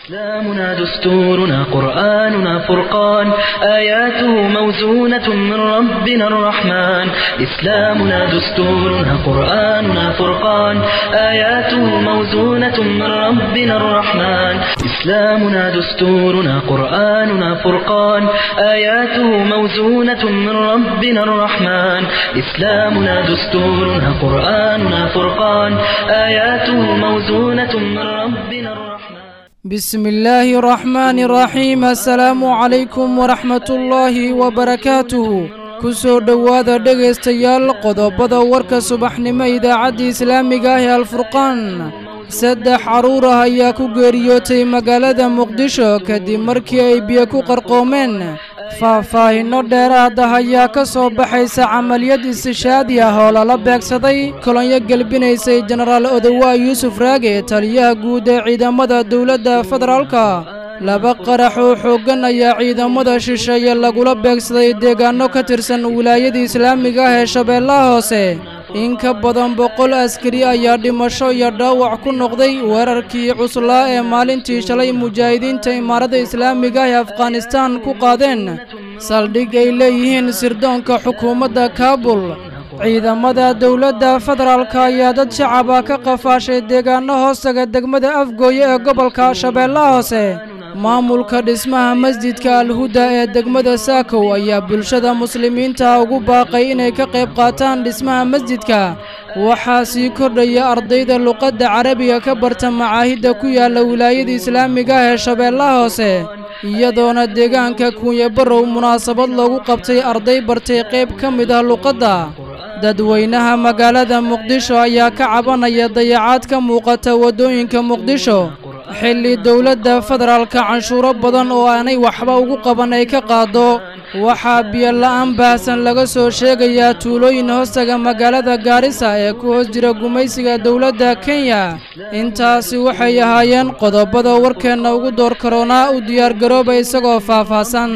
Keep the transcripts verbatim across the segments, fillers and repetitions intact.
إسلامنا دستورنا قرآننا فرقان آياته موزونة من ربنا الرحمن إسلامنا دستورنا قرآننا فرقان آياته موزونة من ربنا الرحمن إسلامنا دستورنا قرآننا فرقان آياته موزونة من ربنا الرحمن إسلامنا دستورنا قرآننا فرقان آياته موزونة من ربنا الرحمن بسم الله الرحمن الرحيم السلام عليكم ورحمة الله وبركاته كسو دوادا دغيستيال قodobada warka subaxnimo idaacada islaamiga ah alfurqaan saddex caruur ah ayaa ku geeriyootay magaalada muqdisho kadib markii ay biyo ku qarqoomeen faahfaahinno dheeraad ah ayaa ka soo baxaysa camaliyad istishaadi ah oo lala beegsaday kolonyo gelbinaysay jenaraal odowa yuusuf raage taliyaha guud ee ciidamada dowladda federaalka laba qarax oo xooggan ayaa ciidamada shisheeye lagula beegsaday deegaano ka tirsan wilaayada islaamiga ah ee shabeellaha hoose in ka badan boqol askari ayaa dhimasho iyo dhaawac ku noqday weerarkii cuslaa ee maalintii shalay mujaahidiinta imaarada islaamiga ee afghanistan ku qaadeen saldhig ay leeyihiin sirdoonka xukuumadda kaabul ciidamada dowladda federaalka ayaa dad shacaba ka qafaashay deegaano hoostaga degmada afgooye ee gobolka shabeellaha hoose maamulka dhismaha masjidka alhuda ee degmada saakow ayaa bulshada muslimiinta ugu baaqay inay ka qayb qaataan dhismaha masjidka waxaa sii kordhaya ardayda luqadda carabiga ka barta macaahidda ku yaala wilaayada islaamiga ah ee shabeellaha hoose iyadoona deegaanka kuunye barow munaasabad loogu qabtay arday bartay qayb ka mid ah luqadda dadweynaha magaalada muqdisho ayaa ka cabanaya dayacaad ka muuqata waddooyinka muqdisho xilli dowladda federaalka canshuuro badan oo aanay waxba ugu qaban ay ka qaado waxaa biyo la'aan baahsan laga soo sheegayaa tuulooyin hoostaga magaalada gaarisa ee ku hoos jira gumaysiga dowladda kenya intaasi waxay ahaayeen qodobada warkeenna ugu door karoonaa u diyaargarooba isagoo faahfaahsan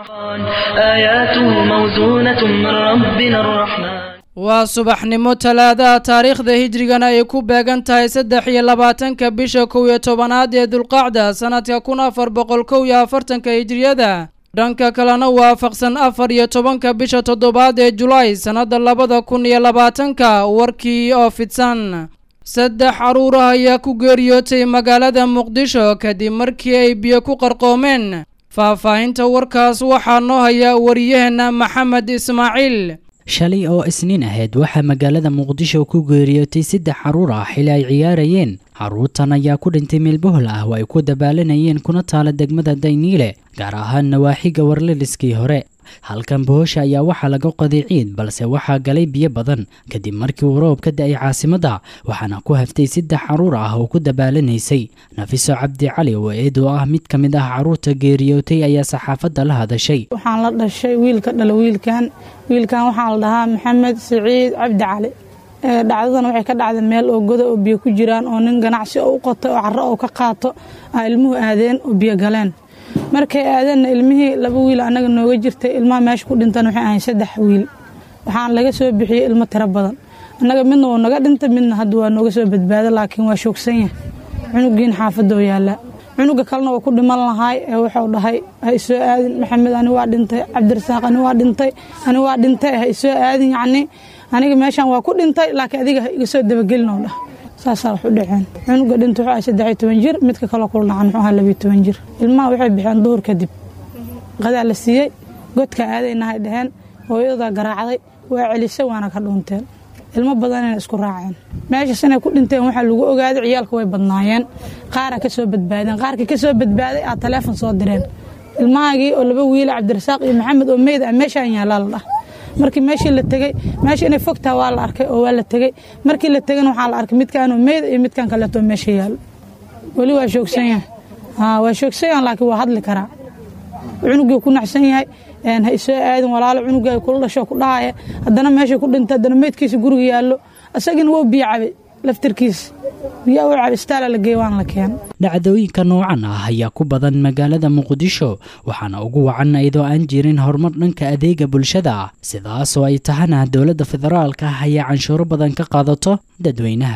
آياته موزونة من ربنا الرحمن waa subaxnimo talaadaha taariikhda hijrigana ay ku beegan tahay saddex iyo labaatanka bisha kow iyo tobanaad ee dulqacda sanadka kun afar boqol kow iyo afartanka hijriyada dhanka kalena waafaqsan afar iyo tobanka bisha toddobaad ee julaay sannadda labada kun iyo labaatanka warkii oo fidsan saddex caruur ah ayaa ku geeriyootay magaalada muqdisho kadib markii ay biyo ku qarqoomeen faahfaahinta warkaas waxaa noo haya wariyaheenna maxamed ismaaciil shalay oo isniin ahayd waxaa magaalada muqdisho ku geeriyootay saddex caruur ah xili ay ciyaarayeen caruurtan ayaa ku dhintay meel bohol ah oo ay ku dabaalanayeen kuna taala degmada dayniile gaar ahaan nawaaxiga warliliskii hore halkan bohosha ayaa waxaa laga qoday ciid balse waxaa galay biyo badan kadib markii uu roob ka da'ay caasimadda waxaana ku haftay saddex caruur ah oo ku dabaalaneysay nafiso cabdi cali oo eed oo ah mid ka mid ah caruurta geeriyootay ayaa saxaafadda la hadashay waxaan la dhashay wiilka dhala wiilkan wiilkan waxaa la dhahaa maxamed siciid cabdi cali dhacdadan waxay ka dhacday meel oo goda oo biyo ku jiraan oo nin ganacsi oo u qotay oo carro oo ka qaato ay ilmuhu aadeen oo biyo galeen markay aadeenna ilmihii laba wiil annaga nooga jirtay ilmaha meesha ku dhintan waxay ahayn saddex wiil waxaan laga soo bixiyey ilmo tiro badan annaga midna wuu naga dhintay midna hadda waa nooga soo badbaada laakiin waa shoogsan yahay cunugiin xaafadoo yaallaa cunuga kalena waa ku dhiman lahaay ee wuxuu dhahay ha isoo aadin maxamed ani waa dhintay cabdirasaaq ani waa dhintay ani waa dhintay ha isoo aadin yacni aniga meeshaan waa ku dhintay laakiin adiga ha iga soo dabagelin oo dhah saasaa wax u dhaceen cunuga dhinta wuxuu ahay saddex iyo toban jir midka kaloo kula dhacan wuxuu ahaa laba iyo toban jir ilmaha waxay bixeen duhur kadib qadaa la siiyey godka aadaynahay dhaheen hooyadaa garaacday waa celisay waana ka dhuunteen ilmo badan inay isku raaceen meeshaas inay ku dhinteen waxaa lagu ogaaday ciyaalka way badnaayeen qaara ka soo badbaadeen qaarkii ka soo badbaaday aa taleefon soo direen ilmahaagii oo laba wiila cabdirasaaq iyo maxamed oo meyd ah meeshaan yaallaa la dhah markii meeshii la tegey meesha inay fogtaa waa la arkay oo waa la tegey markii la tegana waxaa la arkay midkaanoo meyd iyo midkaan kaleetoo meesha yaallo weli waa shoogsan yahay haa waa shoogsan yahan laakiin waa hadli karaa cunugii ku nacsan yahay ha isoo aadin walaalo cunugaa kula dhasho ku dhahaya haddana meesha ku dhintay haddana meydkiisa guriga yaallo asagina wou biyo cabay laftirkiisa biyaa u cabay istaala la geey waan la keen dhacdooyinka noocan ah ayaa ku badan magaalada muqdisho waxaana ugu wacan iyadoo aan jirin horumar dhanka adeega bulshada ah sidaasoo ay tahana dowladda federaalka ah ayaa canshuuro badan ka qaadato dadweynaha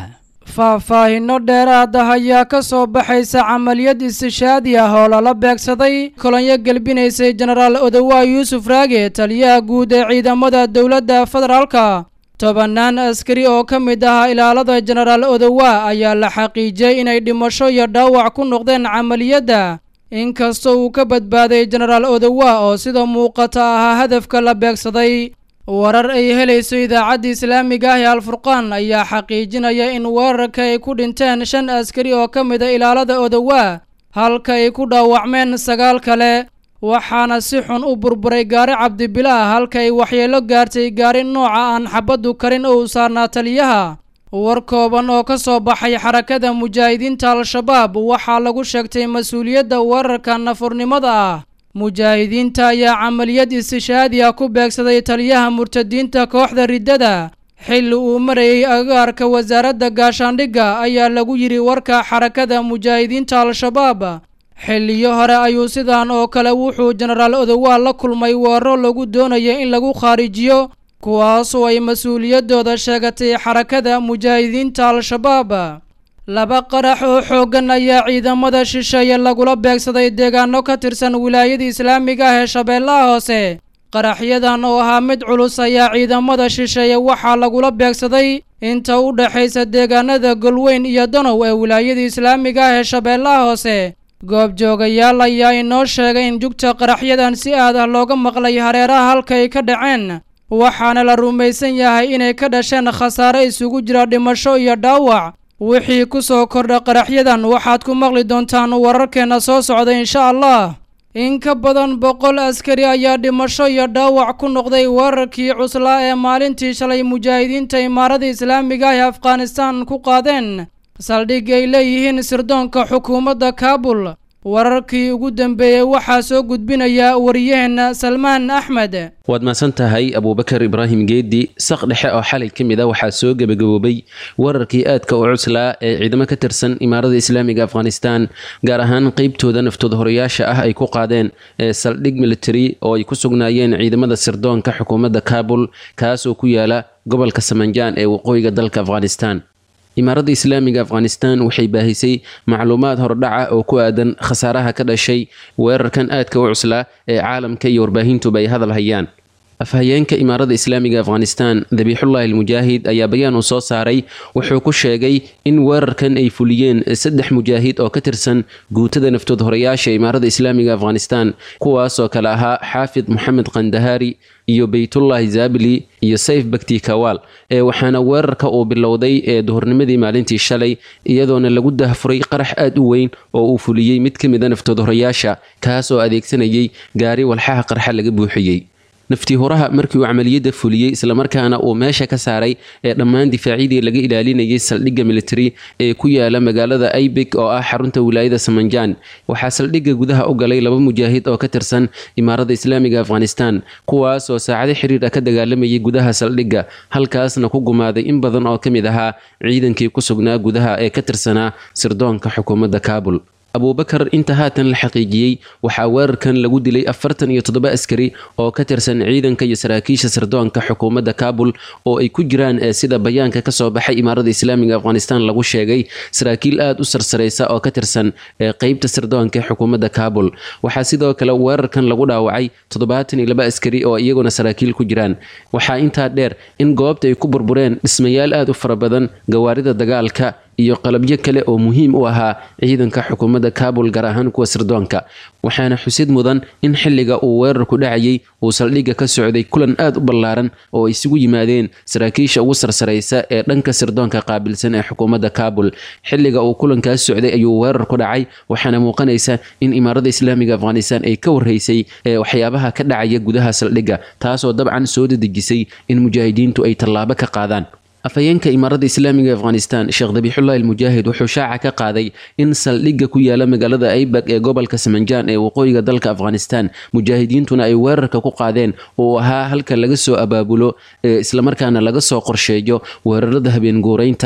faahfaahinno dheeraad ah ayaa ka soo baxaysa camaliyad istishaadi ah oo lala beegsaday kolonyo gelbinaysay jenaraal odowaa yuusuf raage taliyaha guud ee ciidamada dowladda federaalka tobannaan askari oo ka mid ah ilaalada jenaraal odowaa ayaa la xaqiijiyey inay dhimasho iyo dhaawac ku noqdeen camaliyadda inkastoo uu ka badbaaday jenaraal odowaa oo sida muuqata ahaa hadafka la beegsaday warar ay helayso idaacadda islaamiga ah ee alfurqaan ayaa xaqiijinaya in weerarka ay ku dhinteen shan askari oo ka mid a ilaalada odowaa halka ay ku dhaawacmeen sagaal kale waxaana si xun u burburay gaari cabdibilaah halka ay waxyeelo gaartay gaari nooca aan xabaddu karin oo u saarnaa taliyaha war kooban oo ka soo baxay xarakada mujaahidiinta al-shabaab waxaa lagu sheegtay mas-uuliyadda weerarka nafurnimada ah mujaahidiinta ayaa camaliyad istishaadi ah ku beegsaday taliyaha murtadiinta kooxda riddada xilli uu marayay agaarka wasaaradda gaashaandhigga ayaa lagu yidhi warka xarakada mujaahidiinta al-shabaab xilliyo hore ayuu sidaan oo kale wuxuu jenaraal odowaa la kulmay weeraro lagu doonaya in lagu khaarijiyo kuwaasoo ay mas-uuliyaddooda sheegatay xarakada mujaahidiinta al-shabaab laba qarax oo xooggan ayaa ciidamada shisheeye lagula beegsaday deegaano ka tirsan wilaayada islaamiga ah ee shabeellaha hoose qaraxyadan oo ahaa mid culus ayaa ciidamada shisheeye waxaa lagula beegsaday inta u dhexaysa deegaanada golweyn iyo danow ee wilaayada islaamiga ah ee shabeellaha hoose goobjoogayaal ayaa inoo sheegay in jugta qaraxyadan si aad ah looga maqlay hareeraha halka ay ka dhaceen waxaana la rumaysan yahay inay ka dhasheen khasaare isugu jira dhimasho iyo dhaawac wixii ku soo kordha qaraxyadan waxaad ku maqli doontaan wararkeena soo socda insha allah in ka badan boqol askari ayaa dhimasho iyo dhaawac ku noqday weerarkii cuslaa ee maalintii shalay mujaahidiinta imaarada islaamiga ah ee afghanistan ku qaadeen saldhig ay leeyihiin sirdoonka xukuumadda kaabul wararkii ugu dambeeyey waxaa soo gudbinaya wariyaheena salmaan axmed waad mahadsan tahay abuubakar ibraahim geedi saq dhexe oo xalay ka mid a waxaa soo gebagaboobay wararkii aadka u cuslaa ee ciidamo ka tirsan imaarada islaamiga afghanistan gaar ahaan qeybtooda naftooda horeyaasha ah ay ku qaadeen ee saldhig military oo ay ku sugnaayeen ciidamada sirdoonka xukuumadda kaabul kaas oo ku yaala gobolka samanjaan ee waqooyiga dalka afghanistan imaaradda islaamiga afghanistan waxay baahisay macluumaad hordhaca oo ku aadan khasaaraha ka dhashay weerarkan aadka u cuslaa ee caalamka iyo warbaahintuba ay hadal hayaan afhayeenka imaaradda islaamiga afghanistan dabiixullaahi almujaahid ayaa bayaan uu soo saaray wuxuu ku sheegay in weerarkan ay fuliyeen saddex mujaahid oo ka tirsan guutada naftood horeyaasha imaaradda islaamiga afghanistan kuwaasoo kale ahaa xaafid moxamed kandahaari iyo baytullaahi zaabili iyo sayf bakti kawaal ee waxaana weerarka uu bilowday ee duhurnimadii maalintii shalay iyadoona lagu dahfuray qarax aad u weyn oo uu fuliyey mid ka mid a naftood horeyaasha kaas oo adeegsanayay gaari walxaha qarxa laga buuxiyey naftii horaha markii uu camaliyadda fuliyey islamarkaana uu meesha ka saaray ee dhammaan difaacyadii laga ilaalinayay saldhigga military ee ku yaala magaalada aybig oo ah xarunta wilaayada samanjaan waxaa saldhigga gudaha u galay laba mujaahid oo ka tirsan imaaradda islaamiga afghanistan kuwaas oo saacado xiriir ah ka dagaalamayay gudaha saldhigga halkaasna ku gumaaday in badan oo ka mid ahaa ciidankii ku sugnaa gudaha ee ka tirsanaa sirdoonka xukuumadda kaabul abuubakar inta haatan la xaqiijiyey waxaa weerarkan lagu dilay afartan iyo toddoba askari oo ka tirsan ciidanka iyo saraakiisha sirdoonka xukuumadda kaabul oo ay ku jiraan ee sida bayaanka ka soo baxay imaaradda islaamiga afghanistan lagu sheegay saraakiil aad u sarsaraysa oo ka tirsan ee qeybta sirdoonka ee xukuumadda kaabul waxaa sidoo kale weerarkan lagu dhaawacay toddobaatan iyo laba askari oo iyaguna saraakiil ku jiraan waxaa intaa dheer in goobta ay ku burbureen dhismayaal aad u fara badan gawaarida dagaalka iyo qalabyo kale oo muhiim u ahaa ciidanka xukuumadda kaabul gaar ahaan kuwa sirdoonka waxaana xusid mudan in xilliga uu weerarku dhacayay uu saldhigga ka socday kulan aad u ballaaran oo ay isugu yimaadeen saraakiisha ugu sarsaraysa ee dhanka sirdoonka qaabilsan ee xukuumadda kaabul xilliga uu kulankaas socday ayuu weerarku dhacay waxaana muuqanaysa in imaaradda islaamiga afghanistan ay ka warhaysay ee waxyaabaha ka dhacaya gudaha saldhigga taasoo dabcan soo dedejisay in mujaahidiintu ay tallaabo ka qaadaan afhayeenka imaaradda islaamiga afghanistan sheekh dabiixullaahi almujaahid wuxuu shaaca ka qaaday in saldhigga ku yaala magaalada aybag ee gobolka samanjaan ee waqooyiga dalka afghanistan mujaahidiintuna ay weerarka ku qaadeen uu ahaa halka laga soo abaabulo ee islamarkaana laga soo qorsheeyo weerarada habeen guuraynta ah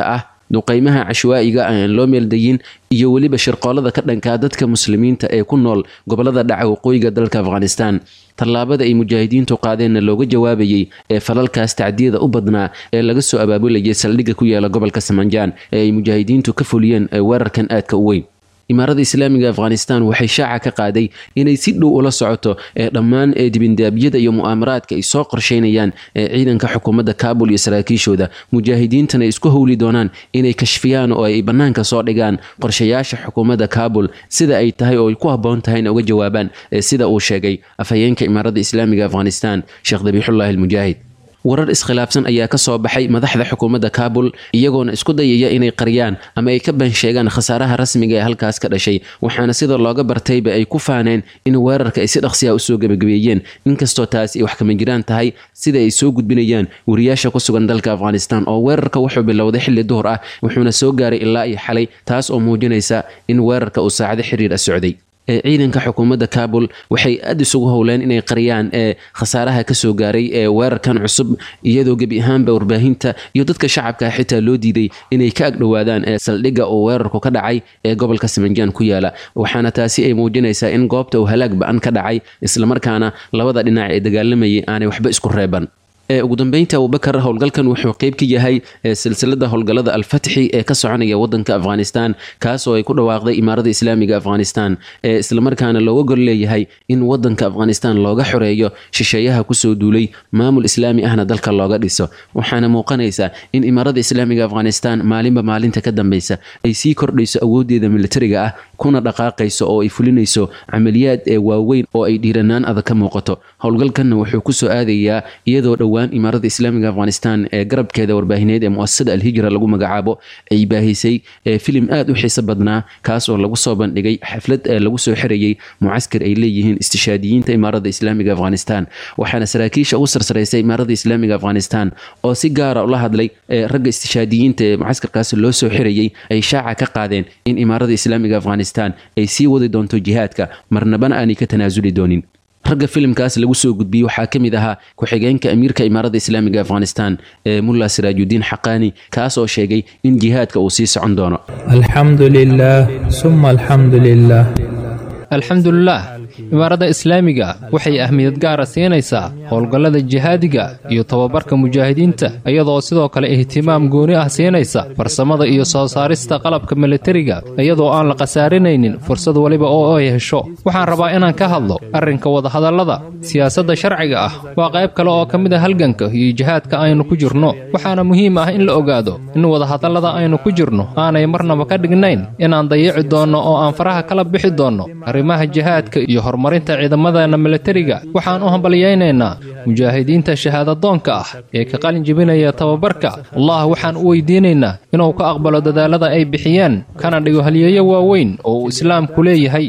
duqaymaha cashwaa'iga aan loo meeldayin iyo weliba shirqoolada ka dhanka dadka muslimiinta ee ku nool gobolada dhaca waqooyiga dalka Afghanistan. tallaabada ay mujaahidiintu qaadeenna looga jawaabayay ee falalkaas tacdiyada u badnaa ee laga soo abaabulayay saldhigga ku yaala gobolka Samanjaan ee ay mujaahidiintu ka fuliyeen weerarkan aadka u weyn. imaarada islaamiga Afghanistan waxay shaaca ka qaaday inay si dhow ula socoto ee dhammaan ee dibindaabiyada iyo mu'amaraadka ay soo qorsheynayaan ee ciidanka xukuumadda Kaabul iyo saraakiishooda. mujaahidiintana isku howli doonaan inay kashfiyaan oo ay banaanka soo dhigaan qorshayaasha xukuumadda Kaabul sida ay tahay oo ay ku haboon tahay in uga jawaabaan sida uu sheegay afhayeenka imaarada islaamiga Afghanistan Sheikh Dabihullah al-Mujahid. warar iskhilaafsan ayaa ka soo baxay madaxda xukuumadda Kaabul iyagoona isku dayaya inay qariyaan ama ay ka ban sheegaan khasaaraha rasmiga ee halkaas ka dhashay, waxaana sida looga bartayba ay ku faaneen in weerarka ay si dhaqsi ah u soo gabagabeeyeen, inkastoo taas ay wax kama jiraan tahay sida ay soo gudbinayaan wariyaasha ku sugan dalka Afghanistan oo weerarka wuxuu bilowday xilli duhur ah wuxuuna soo gaaray ilaa iyo xalay, taas oo muujinaysa in weerarka uu saacado xiriir ah socday. ciidanka xukuumadda Kaabul waxay aad isugu howleen inay qariyaan ee khasaaraha ka soo gaaray ee weerarkan cusub, iyadoo gebi ahaanba warbaahinta iyo dadka shacabka xitaa loo diiday inay ka agdhowaadaan ee saldhigga oo weerarku ka dhacay ee gobolka Samanjaan ku yaala, waxaana taasi ay muujinaysaa in goobta uu halaag ba'an ka dhacay isla markaana labada dhinac ee dagaalamayay aanay waxba isku reeban. ugu dambeynta Abubakar howlgalkan wuxuu qayb ka yahay silsilada howlgalada al-Fathi ee ka soconaya wadanka Afghanistan kaas oo ay ku dhawaaqday imaarada islaamiga Afghanistan ee isla markaana looga gol leeyahay in wadanka Afghanistan looga xoreeyo shisheeyaha ku soo duulay maamul islaami ahna dalka looga dhiso. waxaana muuqanaysa in imaarada islaamiga Afghanistan maalinba maalinta ka dambaysa ay sii kordhayso awoodeeda militariga ah kuna dhaqaaqayso oo ay fulinayso amaliyaad ee waaweyn oo ay dhiiranaan adag ka muuqato. howlgalkan wuxuu ku soo aadayaa iyadoo imaarada islaamiga Afghanistan ee garabkeeda warbaahineed ee mu'assasada al-Hijra lagu magacaabo ay baahisay filim aad u xiiso badnaa kaas oo lagu soo bandhigay xaflad lagu soo xirayay mucaskar ay leeyihiin istishaadiyiinta imaarada islaamiga Afghanistan, waxaana saraakiisha ugu sarsareysay imaarada islaamiga Afghanistan oo si gaar ah ula hadlay ragga istishaadiyiinta ee mucaskarkaas loo soo xirayay ay shaaca ka qaadeen in imaarada islaamiga Afghanistan ay sii wadi doonto jihaadka marnabana aanay ka tanaasuli doonin. ragga filimkaas lagu soo gudbiyay waxaa ka mid ahaa ku-xigeenka amiirka imaarada islaamiga Afghanistan ee Mullah Sirajuddin Haqqani kaas oo sheegay in jihaadka uu sii socon doono. alxamdulillah summa alxamdulillah alxamdulillah imaarada islaamiga waxay ahmiyad gaar ah siinaysaa howlgallada jihaadiga iyo tababarka mujaahidiinta iyadoo sidoo kale ihtimaam gooni ah siinaysa farsamada iyo soo saarista qalabka militariga iyadoo aan la khasaarinaynin fursad waliba oo ay hesho. waxaan rabaa inaan ka hadlo arrinka wadahadallada siyaasadda sharciga ah waa qayb kale oo ka mid ah halganka iyo jihaadka aynu ku jirno, waxaana muhiim ah in la ogaado in wadahadallada aynu ku jirno aanay marnaba ka dhignayn inaan dayici doonno oo aan faraha kala bixi doonno arrimaha jihaadka iyo horumarinta ciidamadeena militariga. waxaan u hambalyaynaynaa mujaahidiinta shahaadadoonka ah ee ka qalin jebinaya tababarka. allah waxaan u weydiinaynaa inuu ka aqbalo dadaalada ay bixiyeen kana dhigo halyeeyo waaweyn oo uu islaamku leeyahay.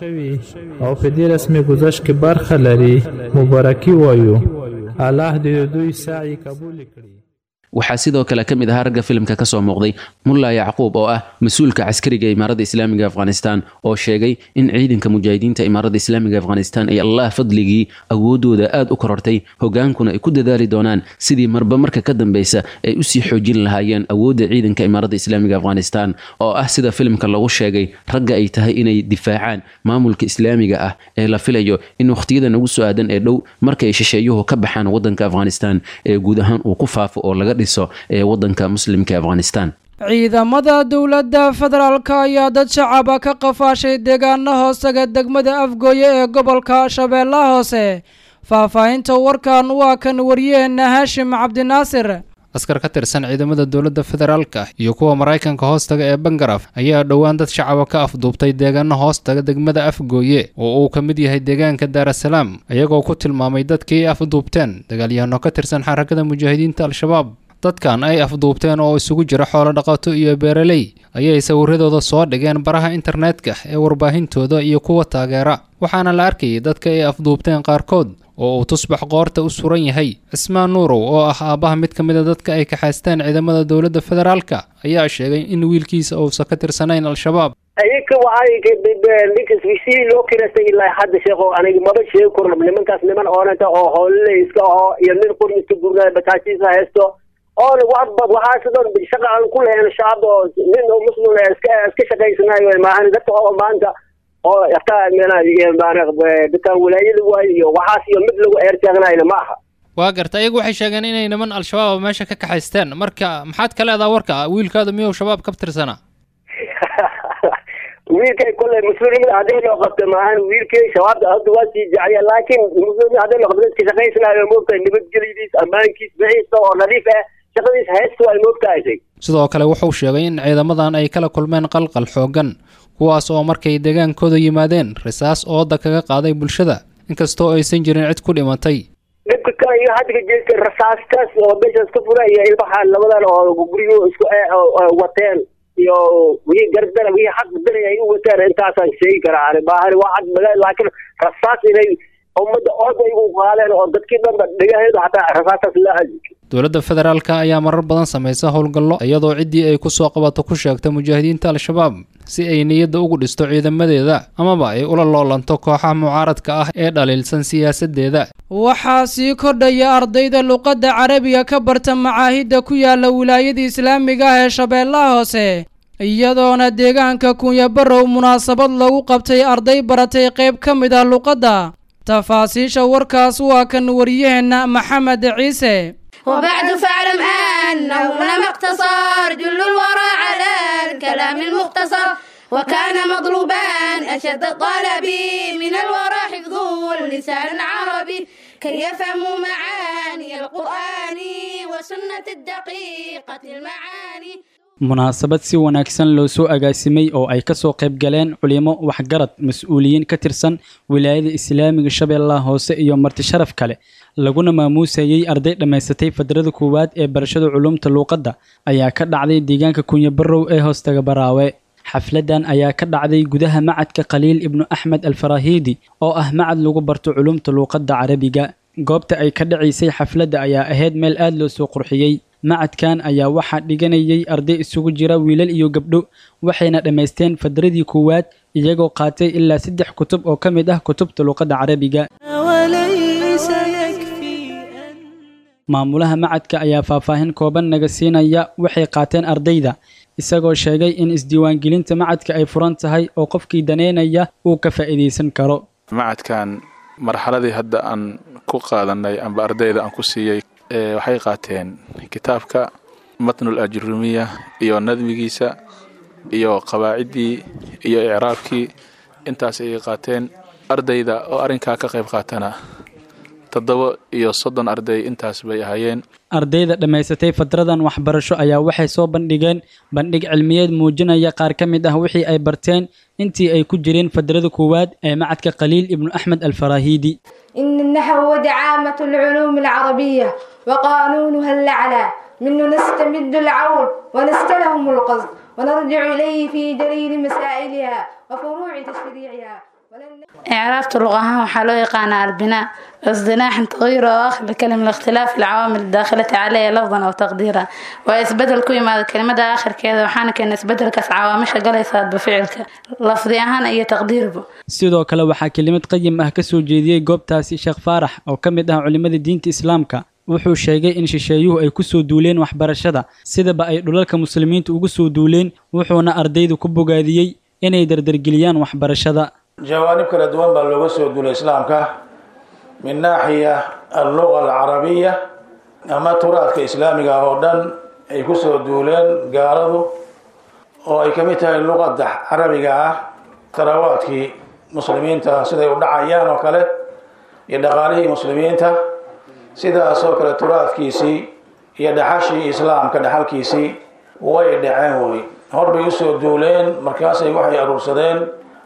waxaa sidoo kale ka mid ahaa ragga filimka ka soo muuqday Mullah Yacquub oo ah mas-uulka caskariga imaarada islaamiga Afghanistan oo sheegay in ciidanka mujaahidiinta imaarada islaamiga Afghanistan ay Allah fadligii awoodooda aad u korortay, hogaankuna ay ku dadaali doonaan sidii marba marka ka dambaysa ay u sii xoojin lahaayeen awoodda ciidanka imaarada islaamiga Afghanistan oo ah sida filimka lagu sheegay ragga ay tahay inay difaacaan maamulka islaamiga ah ee la filayo in waqtiyada nagu soo aadan ee dhow marka ay shisheeyuhu ka baxaan wadanka Afghanistan ee guud ahaan uu ku faafo oo laga ee wadanka muslimka Afghanistan. ciidamada dowladda federaalka ayaa dad shacaba ka qafaashay deegaano hoosaga degmada Afgooye ee gobolka Shabeellaha Hoose. faahfaahinta warkan waa kan wariyeena Haashim Cabdinaasir. askar ka tirsan ciidamada dowladda federaalka iyo kuwa Mareykanka hoostaga ee Bangaraf ayaa dhowaan dad shacaba ka afduubtay deegaano hoostaga degmada Afgooye oo uu ka mid yahay deegaanka Dar es Salaam, iyagoo ku tilmaamay dadkii afduubteen dagaalyahanno ka tirsan xarakada mujaahidiinta al-Shabaab. dadkan ay afduubteen oo isugu jira xoolo dhaqato iyo beeraley ayay sawirradooda soo dhigeen baraha internetka ee warbaahintooda iyo kuwa taageera, waxaana la arkayay dadka ay afduubteen qaarkood oo uu tusbax qoorta u suran yahay. Cismaan Nuurow oo ah aabaha mid ka mid ah dadka ay ka xaasteen ciidamada dowladda federaalka ayaa sheegay in wiilkiisa uusan ka tirsanayn al-Shabaab. ayaka waxay ninkas wisi loo kirastay ilaa hadda sheekho aniga maba sheegi karno nimankaas niman oonanta oo howlale iska oo iyo nin qurniska gurnaay bataasiisa haysto oo waxba waxa sidoo shaqa aan ku leeyahay shacab oo nin oo muslim ah iska iska shaqaysanayo maahan dadka oo maanta oo aqtaa meelaha baana dadka walaayada waayo waxaas iyo mid lagu eertaagnayna maaha waa gartay iyagu waxay sheegeen inay niman al-shabaab meesha ka kaxaysteen marka maxaad ka leedahay warka wiilkaadu miyuu shabaab ka tirsanaa wiilkay kulay muslimin hadii loo qabto maahan wiilkay shabaab hadda waa sii jacay laakiin muslimin hadii loo qabto iska shaqaysanayo moogtay nabadgelyadiis amaankiis bixiisa oo nadiif ah shaqadiis haysto ay moogtahay sidoo kale wuxuu sheegay in ciidamadan ay kala kulmeen qalqal xoogan kuwaas oo markay deegaankooda yimaadeen risaas ooda kaga qaaday bulshada inkastoo aysan jirin cid ku dhimatay dadka kale iyo hadda jeedka rasaastaas oo meeshaas ka furaya ilbaha labadan oo guriyo isku wateen iyo wii gardana wii xaq dalay ay u wateen intaasan sheegi karaa baahari waa xaq badan laakiin rasaas inay umada ooda ay u qaadeen oo dadkii dhan dhagaheedu hataa rasaastaas la aadi dowladda federaalka ayaa marar badan samaysa howlgallo iyadoo ciddii ay ku soo qabato ku sheegta mujaahidiinta al-shabaab si ay niyadda ugu dhisto ciidamadeeda amaba ay ula loolanto kooxaha mucaaradka ah ee dhaliilsan siyaasadeeda waxaa sii kordhaya ardayda luqadda carabiga ka barta macaahidda ku yaala wilaayada islaamiga ah ee shabeellaha hoose iyadoona deegaanka kunyabarow munaasabad lagu qabtay arday baratay qayb ka mid ah luqadda tafaasiisha warkaas waa kan wariyaheenna maxamed ciise وبعد فاعلم أنه لما اقتصر جل الورى على الكلام المختصر وكان مطلوبا أشد الطلب من الورى حفظه اللسان العربي كي يفهموا معاني القرآن وسنة الدقيقة المعاني munaasabad si wanaagsan loo soo agaasimay oo ay ka soo qayb galeen culimo waxgarad mas'uuliyiin ka tirsan wilaayada islaamiga shabeellaha hoose iyo marti sharaf kale laguna maamuusayay arday dhammaysatay fadrada koowaad ee barashada culumta luuqadda ayaa ka dhacday deegaanka kunyabarow ee hoostaga baraawe xafladan ayaa ka dhacday gudaha macadka khaliil ibnu axmed alfaraahiidi oo ah macad lagu barto culumta luuqadda carabiga goobta ay ka dhacaysay xafladda ayaa ahayd meel aad loo soo qurxiyey macadkan ayaa waxaa dhiganayay arday isugu jira wiilal iyo gabdho waxayna dhammaysteen fadradii koowaad iyagoo qaatay ilaa saddex kutub oo ka mid ah kutubta luuqadda carabiga maamulaha macadka ayaa faahfaahin kooban naga siinaya waxay qaateen ardayda isagoo sheegay in isdiiwaangelinta macadka ay furan tahay oo qofkii daneynaya uu ka faa'iidaysan karo macadkan marxaladii hadda aan ku qaadanay amba ardayda aan ku siiyey waxay qaateen kitaabka matnul ajrumiya iyo nadmigiisa iyo qawaacidii iyo icraabkii intaas ay qaateen ardayda oo arrinkaa ka qayb qaatana toddoba iyo soddon arday intaas bay ahaayeen ardayda dhammaysatay fadradan waxbarasho ayaa waxay soo bandhigeen bandhig cilmiyeed muujinaya qaar ka mid ah wixii ay barteen intii ay ku jireen fadrada koowaad ee macadka khaliil ibnu axmed alfaraahiidi إن النحو هو دعامة العلوم العربية وقانونها الأعلى منه نستمد العون ونستلهم القصد ونرجع إليه في دليل مسائلها وفروع تشريعها إعراب اللغة وحلو يقانا البناء اصطلاح تغيير واخر لكلمة الاختلاف العوامل الداخلة عليها لفظا أو تقديرا وإثبات الكلمة كلمة آخر كذا وحانا كان إثبات الكس عوامش قال يثبت بفعلك لفظي أهان أي تقدير به sidoo kale waxaa kelimad qayim ah ka soo jeediyey goobtaasi sheekh faarax oo ka mid ah culimada diinta islaamka wuxuu sheegay in shisheeyuhu ay ku soo duuleen waxbarashada sidaba ay dhulalka muslimiinta ugu soo duuleen wuxuuna ardaydu ku bogaadiyey inay dardargeliyaan waxbarashada jawaanib kala duwan baa looga soo duulay islaamka min naaxiya alluga alcarabiya ama turaadka islaamiga oo dhan ay ku soo duuleen gaaladu oo ay ka mid tahay luqadda carabiga ah tarawaadkii muslimiinta siday u dhacayaan oo kale iyo dhaqaalihii muslimiinta sidaasoo kale turaadkiisii iyo dhaxashii islaamka dhaxalkiisii way dhaceen wey horbay usoo duuleen markaasay waxay aruursadeen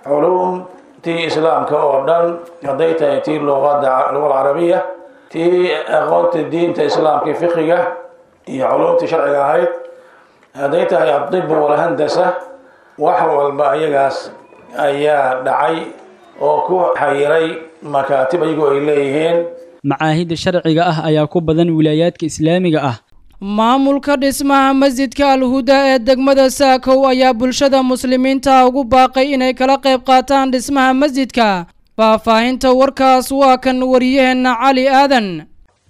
culumtii islaamka oo dhan hadday tahay tii luqada luqa carabiya tii aqoonta diinta islaamka fiqiga iyo culumtii sharciga ahayd hadday tahay adib walhandasa wax walba ayagaas ayaa dhacay oo ku xayiray makaatib ayagoo ay leeyihiin macaahidda sharciga ah ayaa ku badan wilaayaadka islaamiga ah maamulka dhismaha masjidka alhuda ee degmada saakow ayaa bulshada muslimiinta ugu baaqay inay kala qayb qaataan dhismaha masjidka faahfaahinta warkaas waa kan wariyaheenna cali aadan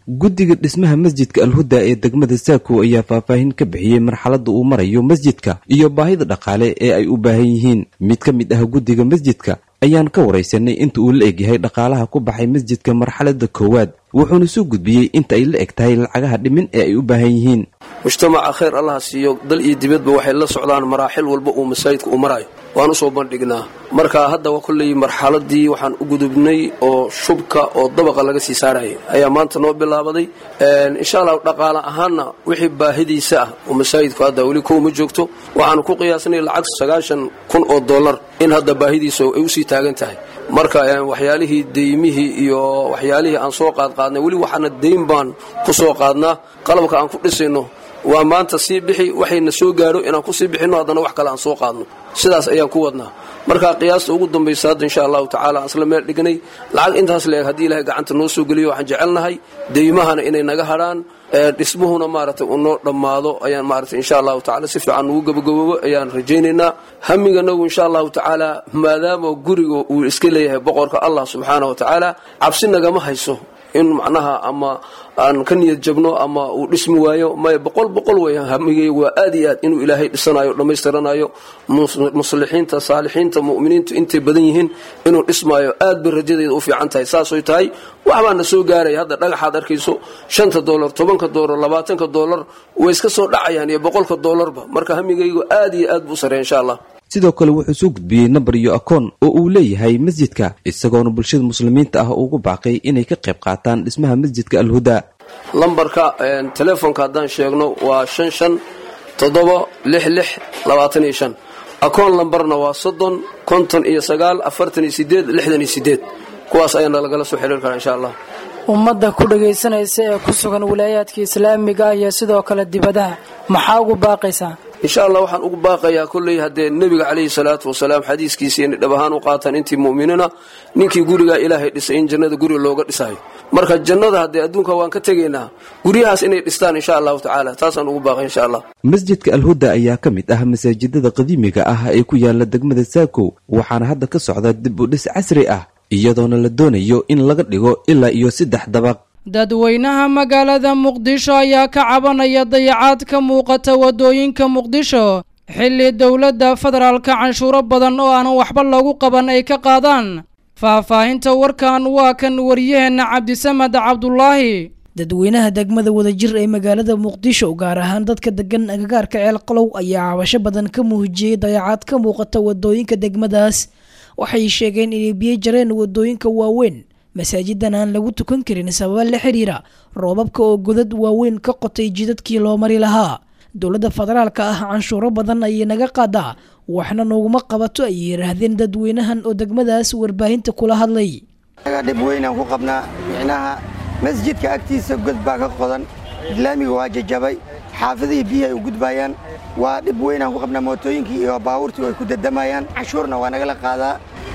guddiga dhismaha masjidka alhuda ee degmada saako ayaa faahfaahin ka bixiyey marxaladda uu marayo masjidka iyo baahida dhaqaale ee ay u baahan yihiin. mid ka mid ah guddiga masjidka ayaan ka waraysanay inta uu la egyahay dhaqaalaha ku baxay masjidka marxaladda koowaad, wuxuuna soo gudbiyey inta ay la eg tahay lacagaha dhimin ee ay u baahan yihiin. mujtamaca khayr allaha siiyo, dal iyo dibadba waxay la socdaan maraaxil walba uu masaajidka u marayo, waan u soo bandhignaa. marka hadda waa kolley marxaladii waxaan u gudubnay oo shubka oo dabaqa laga sii saarayay ayaa maanta noo bilaabaday. insha allah dhaqaale ahaanna wixii baahidiisa ah oo masaajidku hadda weli kowma joogto, waxaan ku qiyaasnay lacag sagaashan kun oo dollar in hadda baahidiisa ay usii taagan tahay. marka waxyaalihii deymihii iyo waxyaalihii aan soo qaadqaadnay weli waxaana deyn baan ku soo qaadnaa. qalabka aan ku dhisayno waa maanta sii bixi, waxayna soo gaadho inaan ku sii bixinno haddana wax kale aan soo qaadno, sidaas ayaan ku wadnaa. marka qiyaasta ugu dambaysa hadda insha allahu tacaala aan isla meel dhignay lacag intaas leeg haddii ilaahay gacanta noo soo geliyo waxaan jecelnahay deymahana inay naga hadhaan, dhismuhuna maaragtay uu noo dhammaado ayaan maaragtay insha allahu tacaala si fiican ugu gabagaboobo ayaan rajaynaynaa. hamiganagu insha allahu tacaala maadaama guriga uu iska leeyahay boqorka allah subxaanahu wa tacaala, cabsi nagama hayso in macnaha ama aan ka niyad jabno ama uu dhismi waayo. may boqol boqol weeyaan hamigay waa aad iyo aad inuu ilaahay dhisanayo dhammaystiranayo, muslixiinta saalixiinta mu'miniintu intay badan yihiin inuu dhismaayo aad bay rajadeeda u fiican tahay. saasooy tahay waxbaana soo gaaraya hadda dhagaxaad arkayso shanta dollar tobanka dollar labaatanka dollar way iska soo dhacayaan iyo boqolka dollarba. marka hamigaygu aad iyo aad buu sareeya insha allah. sidoo kale wuxuu soo gudbiyey nambar iyo akoon oo uu leeyahay masjidka, isagoona bulshada muslimiinta ah ugu baaqay inay ka qayb qaataan dhismaha masjidka alhuda. lambarka telefoonka haddaan sheegno waa shan shan toddoba lix lix labaatan iyo shan, akoon lambarna waa soddon konton iyo sagaal afartan iyo sideed lixdan iyo sideed. kuwaas ayaana lagala soo xiriir karaa insha allah. ummadda ku dhagaysanaysa ee ku sugan wilaayaadka islaamiga iyo sidoo kale dibadaha maxaa ugu baaqaysaa? insha allah waxaan ugu baaqayaa kolley haddee nebiga calayhi salaatu wasalaam xadiiskiisii inay dhab ahaan u qaataan intii mu'miniina, ninkii gurigaa ilaahay dhisay in jannada guriga looga dhisayo. marka jannada haddee adduunka waan ka tegaynaa, guryahaas inay dhistaan insha allahu tacaala, taasaan ugu baaqay insha allah. masjidka alhuda ayaa ka mid ah masaajidada qadiimiga ah ee ku yaala degmada saako, waxaana hadda ka socda dib u dhis casri ah iyadoona la doonayo in laga dhigo ilaa iyo saddex dabaq. dadweynaha magaalada muqdisho ayaa ka cabanaya dayacaad ka muuqata wadooyinka muqdisho xilli dowladda federaalka canshuuro badan oo aan waxba lagu qaban ay ka qaadaan. faahfaahinta warkan waa kan wariyaheena cabdisamad cabdulaahi. dadweynaha degmada wadajir ee magaalada muqdisho gaar ahaan dadka degan agagaarka ceelqalow ayaa cabasho badan ka muujiyey dayacaad ka muuqata wadooyinka degmadaas. waxay sheegeen inay biyo jareen wadooyinka waaweyn, masaajidan aan lagu tukan karin sababa la xiriira roobabka oo godad waaweyn ka qotay jidadkii loo mari lahaa. dowladda federaalka ah canshuuro badan ayay naga qaadaa, waxna nooguma qabato ay yiraahdeen dadweynahan oo degmadaas warbaahinta kula hadlay. dhib weynaan ku qabnaa, micnaha masjidka agtiisa god baa ka qodan, islaamiga waa jajabay, xaafadihii biyaha ay u gudbayaan, waa dhib weynaan ku qabnaa. mootooyinkii iyo baabuurtii way ku dadamayaan, canshuurna waa nagala qaadaa.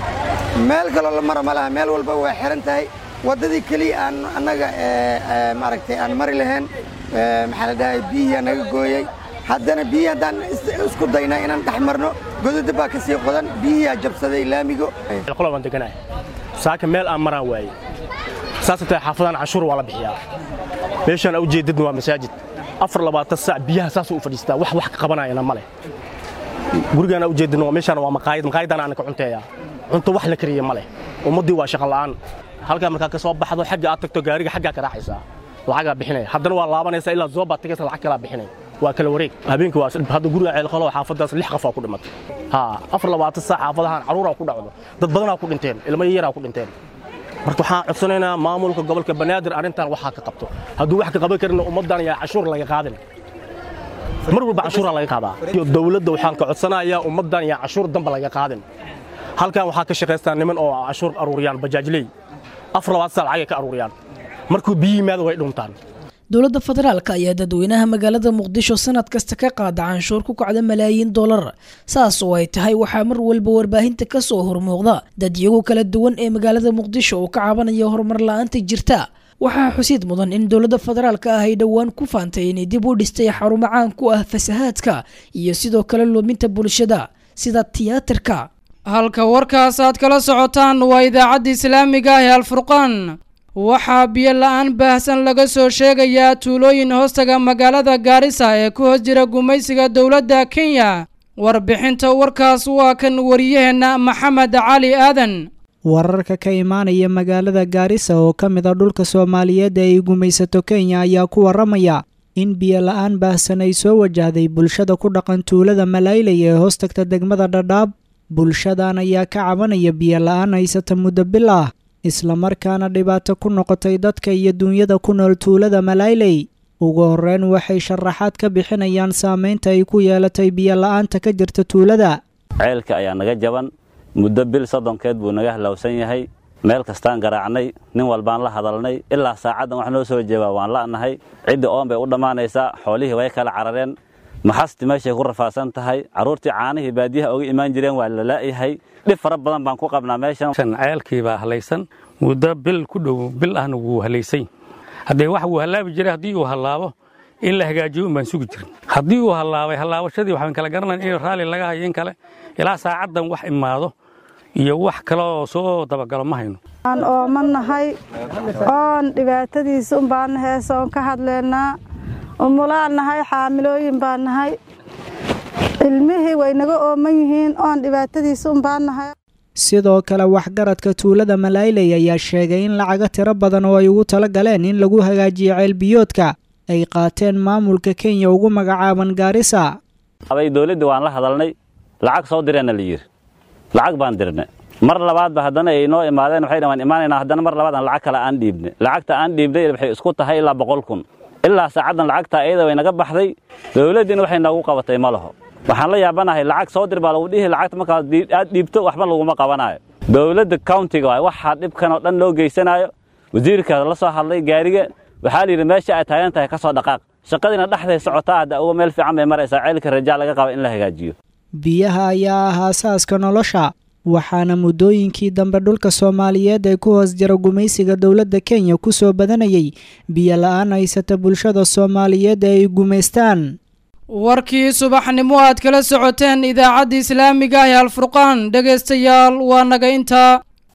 meel kaloo la mara ma laha, meel walba waa xiran tahay. waddadii keliya aan annaga maaragtay aan mari lahayn maxaa la dhahay biyihii naga gooyey. haddana biyihii haddaan isku daynaa inaan dhex marno godada baa ka sii qodan, biyihiiaa jabsaday laamigo. qolo waan deganahay saaka meel aan maraan waaye, saasay tahay xaafadaan canshuur waa la bixiyaa. meeshaan u jeedadna waa masaajid afar labaatan saac biyaha saasuu u fadhiistaa, wax wax ka qabanayana ma leh. gurigaana u jeedadna meeshaan waa maqaayad, maqaayadana aan ka cunteeyaa, cunto wax la kariya ma leh. ummaddii waa shaqo la'aan. halkaa markaa ka soo baxdo xagga aad tagto gaariga xaggaa ka raacaysaa, lacagaa bixinaya, haddana waa laabanaysaa ilaa zoobaad tagaysa lacag kalaa bixinaya, waa kala wareeg. habeenkii waa hadda guriga ceelqalo xaafadaas lix qof aa ku dhimatay. ha afar labaatan saac xaafadahan caruuraa ku dhacdo, dad badanaa ku dhinteen, ilmo yaraa ku dhinteen. marka waxaan codsanaynaa maamulka gobolka banaadir arrintan waxaa ka qabto. hadduu wax ka qaban karin ummaddan ayaa canshuur laga qaadin, mar walba canshuuraa laga qaadaa. iyo dowladda waxaan ka codsanayaa ummaddan ayaa canshuur damba laga qaadin. halkan waxaa ka shaqaystaa niman oo canshuur aruuriyaan bajaajley, afar labaatan saac lacagay ka aruuriyaan, markuu biyo yimaado way dhuntaan. dowladda federaalka ayaa dadweynaha magaalada muqdisho sanad kasta ka qaada canshuur ku kacda malaayiin dollar. saas oo ay tahay waxaa mar walba warbaahinta ka soo hormuuqda dad iyagu kala duwan ee magaalada muqdisho oo ka cabanaya horumar la'aanta jirta. waxaa xusid mudan in dowladda federaalka ah ay dhowaan ku faantay inay dib u dhistay xarumo caan ku ah fasahaadka iyo sidoo kale luminta bulshada sida tiyaatarka. halka warkaas aad kala socotaan waa idaacadda islaamiga ah ee alfurqaan. waxaa biyo la-aan baahsan laga soo sheegayaa tuulooyin hoostaga magaalada gaarisa ee ku hoos jira gumaysiga dowladda kenya warbixinta warkaas waa kan wariyaheenna maxamed cali aadan wararka ka imaanaya magaalada gaarisa oo ka mid a dhulka soomaaliyeed ee ay gumaysato kenya ayaa ku waramaya in biyo la-aan baahsan ay soo wajahday bulshada ku dhaqan tuulada malaylay ee hoos tagta degmada dhadhaab bulshadan ayaa ka cabanaya biyo la-aan haysata muddo bil ah islamarkaana dhibaato ku noqotay dadka iyo duunyada ku nool tuulada malaylay ugu horreyn waxay sharaxaad ka bixinayaan saameynta ay ku yeelatay biyo la-aanta ka jirta tuulada ceelka ayaa naga jaban muddo bil soddonkeed buu naga halowsan yahay meel kastaan garaacnay nin walbaan la hadalnay ilaa saacaddan wax noo soo jeebaa waan la'nahay cidda oon bay u dhammaanaysaa xoolihii way kala carareen maxasti meeshay ku rafaasan tahay carruurtii caanihii baadiyaha uga imaan jireen waa la la'yahay dhib fara badan baan ku qabnaa meeshan ceelkii baa halaysan muddo bil ku dhow bil ahna wuu halaysay haddee wax wuu hallaabi jiray haddii uu hallaabo in la hagaajiyo un baan sugi jirin haddii uu hallaabay hallaabashadii waxaan kala garanayn in raalli laga hayo in kale ilaa saacaddan wax imaado iyo wax kale oo soo dabagalo ma hayno aan ooman nahay oon dhibaatadiisa un baan heesa oon ka hadleennaa umulaan nahay xaamilooyin baan nahay ilmihii way naga ooman yihiin oon dhibaatadiisa un baan nahay sidoo kale waxgaradka tuulada malaylay ayaa sheegay in lacago tiro badan oo ay ugu tala galeen in lagu hagaajiyo ceelbiyoodka ay qaateen maamulka kenya ugu magacaaban gaarisa abay dowladda waan la hadalnay lacag soo direenna la yidhi lacag baan dirnay mar labaadba haddana ay noo imaadeen waxay dhawaan imaanaynaa haddana mar labaad aan lacag kale aan dhiibnay lacagta aan dhiibnay waxay isku tahay ilaa boqol kun ilaa saacaddan lacagta ayada way naga baxday dowladdiina waxay noogu qabatay ma laho waxaan la yaabanahay lacag soo dir baa lagu dhihi lacagta markaa aad dhiibto waxba laguma qabanayo dowladda countiga waay waxaa dhibkan oo dhan loo geysanayo wasiirka la soo hadlay gaariga waxaa la yidhi meesha ay taagan tahay ka soo dhaqaaq shaqadiina dhexday socotaa hadda uga meel fiican bay maraysaa ceelka rajaa laga qaba in la hagaajiyo biyaha ayaa ah aasaaska nolosha waxaana muddooyinkii dambe dhulka soomaaliyeed ee ku hoos jira gumaysiga dowladda kenya ku soo badanayay biyo la-aan haysata bulshada soomaaliyeed ee ay gumaystaan warkii subaxnimo aad kala socoteen idaacadda islaamiga ah ee alfurqaan dhegaystayaal waa naga intaa